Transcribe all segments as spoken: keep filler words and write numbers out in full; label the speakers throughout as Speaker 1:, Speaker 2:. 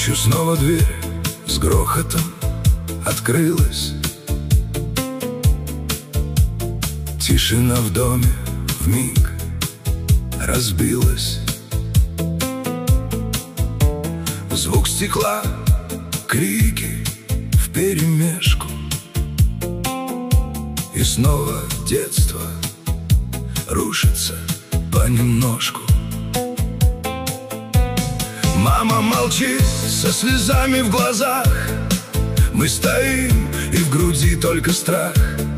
Speaker 1: Ночью снова дверь с грохотом открылась. Тишина в доме вмиг разбилась. Звук стекла, крики вперемешку. И снова детство рушится понемножку. Мама молчит со слезами в глазах. Мы стоим, и в груди только страх.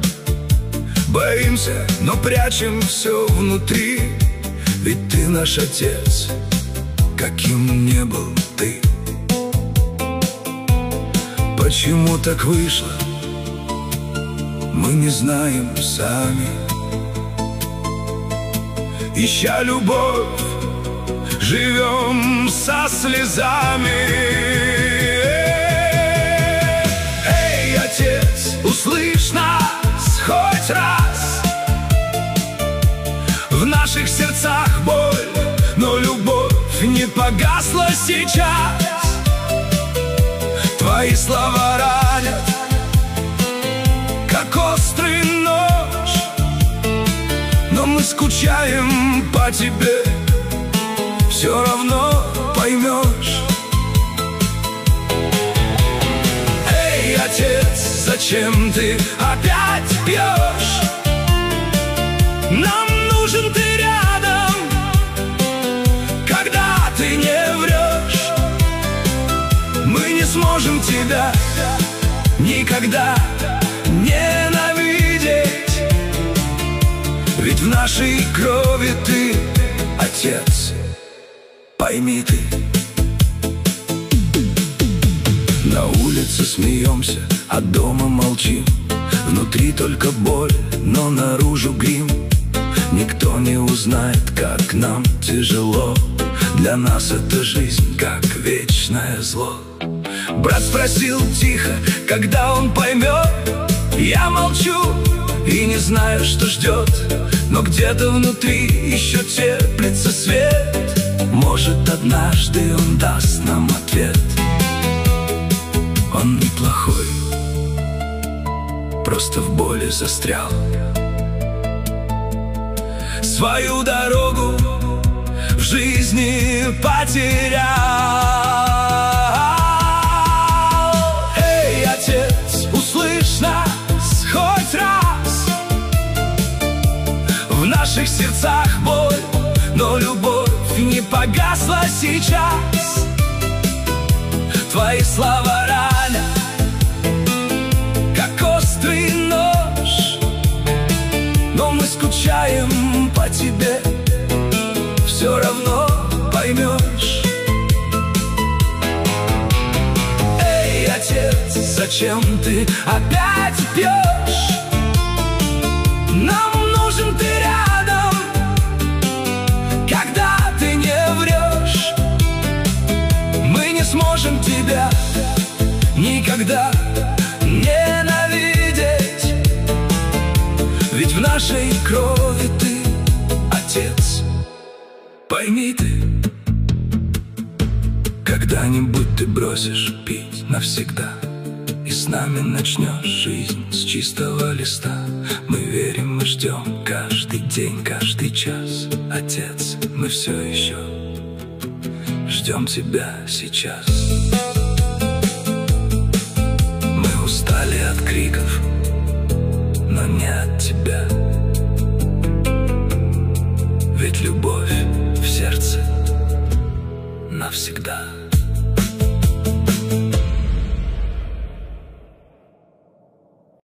Speaker 1: Боимся, но прячем все внутри. Ведь ты наш отец, каким не был ты. Почему так вышло, мы не знаем сами. Ища любовь, живем со слезами. Эй, отец, услышь нас хоть раз. В наших сердцах боль, но любовь не погасла сейчас. Твои слова ранят, как острый нож, но мы скучаем по тебе. Все равно поймешь. Эй, отец, зачем ты опять пьешь? Нам нужен ты рядом, когда ты не врешь. Мы не сможем тебя никогда ненавидеть, ведь в нашей крови ты, отец, пойми ты. На улице смеемся, а дома молчим. Внутри только боль, но наружу грим. Никто не узнает, как нам тяжело. Для нас эта жизнь, как вечное зло. Брат спросил тихо, когда он поймет. Я молчу и не знаю, что ждет, но где-то внутри еще теплится свет. Может, однажды он даст нам ответ. Он неплохой, просто в боли застрял. Свою дорогу в жизни потерял. Эй, отец, услышь нас хоть раз. В наших сердцах боль, но любовь не погасла сейчас. Твои слова ранят, как острый нож, но мы скучаем по тебе. Все равно поймешь. Эй, отец, зачем ты опять пьешь? Нам нужен ты рядом, когда ты не врешь. Мы не сможем тебя никогда ненавидеть, ведь в нашей крови ты, отец, пойми ты. Когда-нибудь ты бросишь пить навсегда, и с нами начнешь жизнь с чистого листа. Мы верим и ждем каждый день, каждый час. Отец, мы все еще ждем тебя сейчас. Мы устали от криков, но не от тебя, ведь любовь в сердце навсегда.